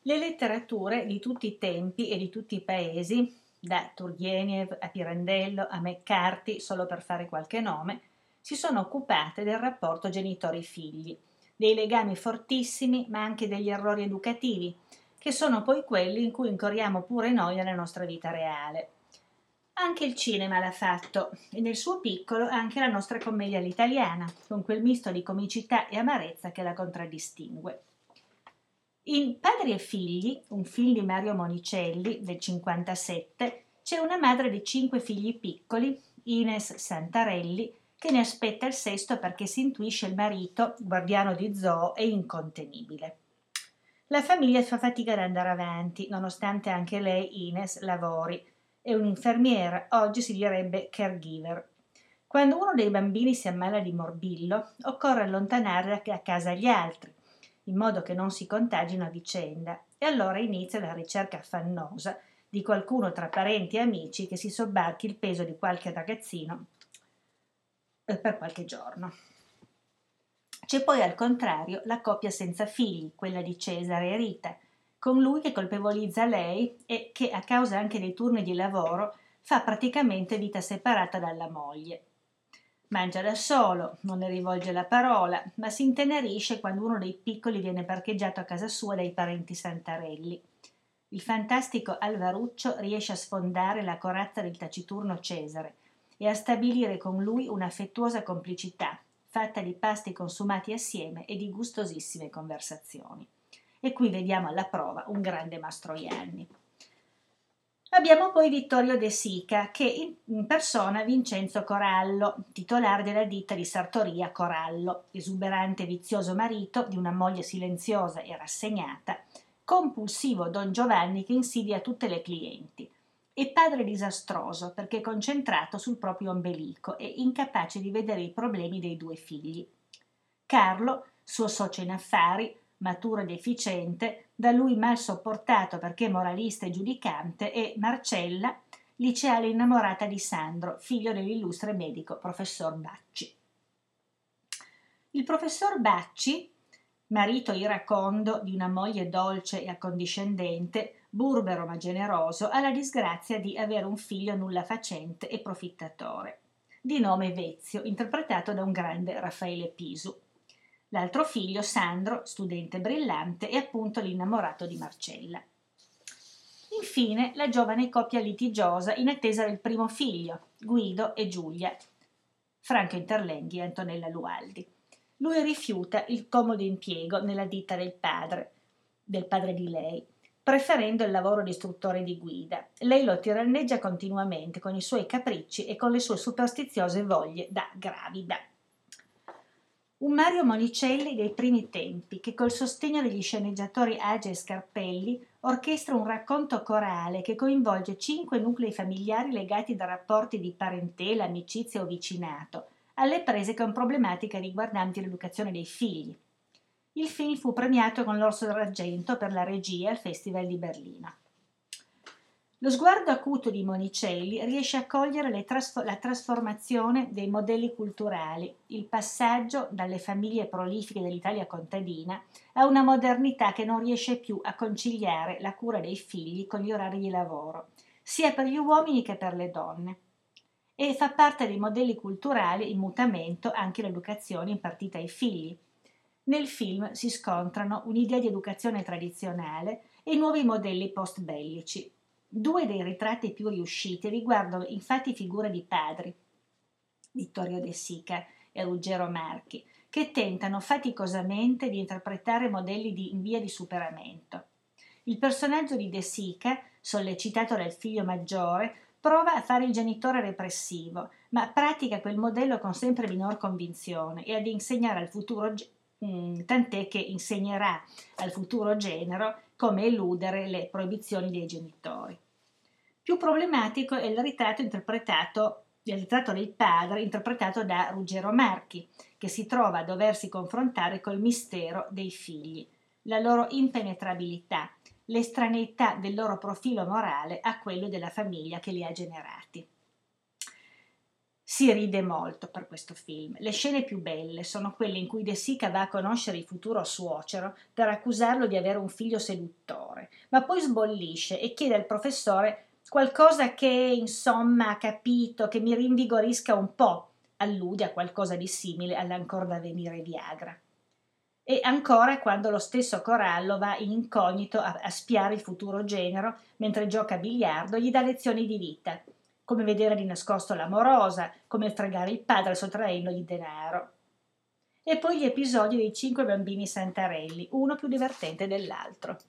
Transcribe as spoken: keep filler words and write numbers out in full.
Le letterature di tutti i tempi e di tutti i paesi, da Turgenev a Pirandello a McCarthy, solo per fare qualche nome, si sono occupate del rapporto genitori-figli, dei legami fortissimi ma anche degli errori educativi, che sono poi quelli in cui incorriamo pure noi nella nostra vita reale. Anche il cinema l'ha fatto, e nel suo piccolo anche la nostra commedia all'italiana, con quel misto di comicità e amarezza che la contraddistingue. In Padri e figli, un film di Mario Monicelli del cinquantasette, c'è una madre di cinque figli piccoli, Ines Santarelli, che ne aspetta il sesto perché si intuisce il marito, guardiano di zoo e incontenibile. La famiglia fa fatica ad andare avanti, nonostante anche lei, Ines, lavori. È un'infermiera, oggi si direbbe caregiver. Quando uno dei bambini si ammala di morbillo, occorre allontanare a casa gli altri, in modo che non si contagino a vicenda, e allora inizia la ricerca affannosa di qualcuno tra parenti e amici che si sobbarchi il peso di qualche ragazzino eh, per qualche giorno. C'è poi al contrario la coppia senza figli, quella di Cesare e Rita, con lui che colpevolizza lei e che, a causa anche dei turni di lavoro, fa praticamente vita separata dalla moglie. Mangia da solo, non le rivolge la parola, ma si intenerisce quando uno dei piccoli viene parcheggiato a casa sua dai parenti Santarelli. Il fantastico Alvaruccio riesce a sfondare la corazza del taciturno Cesare e a stabilire con lui un'affettuosa complicità, fatta di pasti consumati assieme e di gustosissime conversazioni. E qui vediamo alla prova un grande Mastroianni. Abbiamo poi Vittorio De Sica, che impersona Vincenzo Corallo, titolare della ditta di sartoria Corallo, esuberante e vizioso marito di una moglie silenziosa e rassegnata, compulsivo Don Giovanni che insidia tutte le clienti, e padre disastroso perché concentrato sul proprio ombelico e incapace di vedere i problemi dei due figli. Carlo, suo socio in affari, maturo ed efficiente, da lui mal sopportato perché moralista e giudicante, e Marcella, liceale innamorata di Sandro, figlio dell'illustre medico professor Bacci. Il professor Bacci, marito iracondo di una moglie dolce e accondiscendente, burbero ma generoso, ha la disgrazia di avere un figlio nulla facente e profittatore, di nome Vezio, interpretato da un grande Raffaele Pisu. L'altro figlio, Sandro, studente brillante, è appunto l'innamorato di Marcella. Infine, la giovane coppia litigiosa in attesa del primo figlio, Guido e Giulia, Franco Interlenghi e Antonella Lualdi. Lui rifiuta il comodo impiego nella ditta del padre, del padre di lei, preferendo il lavoro di istruttore di guida. Lei lo tiranneggia continuamente con i suoi capricci e con le sue superstiziose voglie da gravida. Un Mario Monicelli dei primi tempi che col sostegno degli sceneggiatori Age e Scarpelli orchestra un racconto corale che coinvolge cinque nuclei familiari legati da rapporti di parentela, amicizia o vicinato, alle prese con problematiche riguardanti l'educazione dei figli. Il film fu premiato con l'Orso d'Argento per la regia al Festival di Berlino. Lo sguardo acuto di Monicelli riesce a cogliere le trasfo- la trasformazione dei modelli culturali, il passaggio dalle famiglie prolifiche dell'Italia contadina a una modernità che non riesce più a conciliare la cura dei figli con gli orari di lavoro, sia per gli uomini che per le donne. E fa parte dei modelli culturali in mutamento anche l'educazione impartita ai figli. Nel film si scontrano un'idea di educazione tradizionale e nuovi modelli post-bellici. Due dei ritratti più riusciti riguardano infatti figure di padri, Vittorio De Sica e Ruggero Marchi, che tentano faticosamente di interpretare modelli di, in via di superamento. Il personaggio di De Sica, sollecitato dal figlio maggiore, prova a fare il genitore repressivo, ma pratica quel modello con sempre minor convinzione e ad insegnare al futuro, mh, tant'è che insegnerà al futuro genero come eludere le proibizioni dei genitori. Più problematico è il ritratto interpretato, il ritratto del padre interpretato da Ruggero Marchi, che si trova a doversi confrontare col mistero dei figli, la loro impenetrabilità, l'estraneità del loro profilo morale a quello della famiglia che li ha generati. Si ride molto per questo film. Le scene più belle sono quelle in cui De Sica va a conoscere il futuro suocero per accusarlo di avere un figlio seduttore. rispondere, ma poi sbollisce e chiede al professore qualcosa che, insomma, ha capito, che mi rinvigorisca un po', allude a qualcosa di simile all'ancor da venire Viagra. E ancora quando lo stesso Corallo va in incognito a, a spiare il futuro genero mentre gioca a biliardo, gli dà lezioni di vita, come vedere di nascosto l'amorosa, come fregare il padre sottraendogli denaro. E poi gli episodi dei cinque bambini santarelli, uno più divertente dell'altro.